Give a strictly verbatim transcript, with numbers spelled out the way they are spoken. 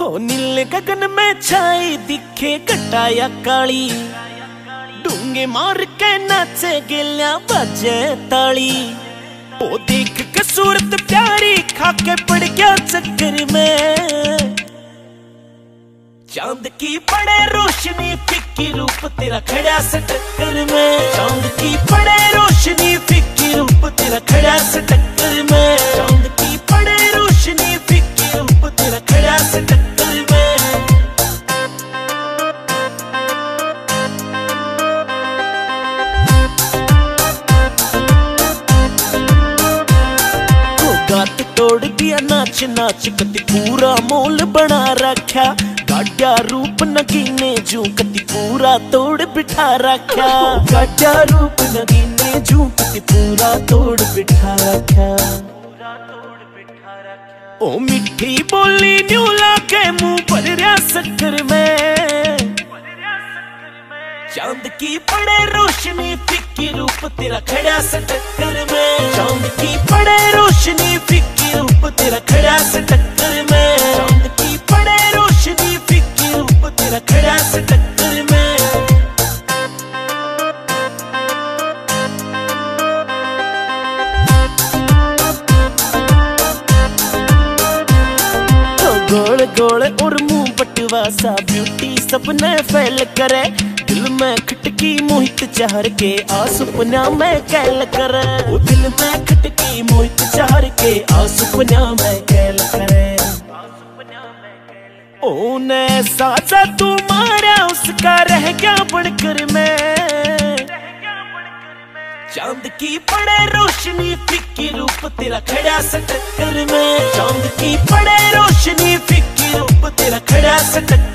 हो नीले गगन में छाई दिखे घटा या काली, डूंगे मार के नाचे गिलिया बाजे ताली। ओ देख के सूरत प्यारी खाके पड़ गया चक्कर में, चांद की पड़े रोशनी फिक्की रूप तेरा खड़ा से टक्कर में। चांद की पड़े रोशनी फिक्की रूप तेरा खड़ा से टक्कर में। चांद की पड़े रोशनी फिक्की रूप तेरा खड़ा से टक्कर में। हो गात तोड़ दिया नाच नाच कति पूरा मोल बना रखा, गाड्या रूप नगीने जू कति पूरा तोड़ बिठा रखा। गाड्या रूप नगीने जू कति पूरा तोड़ बिठा रखा। ओ मिठी बोली न्यू लाके मुंह पर रहा शक्कर में, चांद की पड़े रोशनी फिक्की रूप तेरा खड़ा से टक्कर में। चांद की पड़े रोशनी फिक्की रूप तेरा खड़ा से टक्कर में। चांद की पड़े रोशनी फिक्की रूप तेरा खड़ा से टक्कर में। गोल गोल और मुंह पटवा सा ब्यूटी सबने फैल करे, दिल में खटकी मोहित चाहर के आ सुपना में कैल करे। ओ दिल में खटकी मोहित चाहर के आ सुपना में कैल करे। ओ ने साजा तू मारा उसका रह गया बनकर में, चांद की पड़े रोशनी फिक्की रूप तेरा खड़ा से टक्कर में। चांद की पड़े रोशनी फिक्की रूप तेरा खड़ा से टक्कर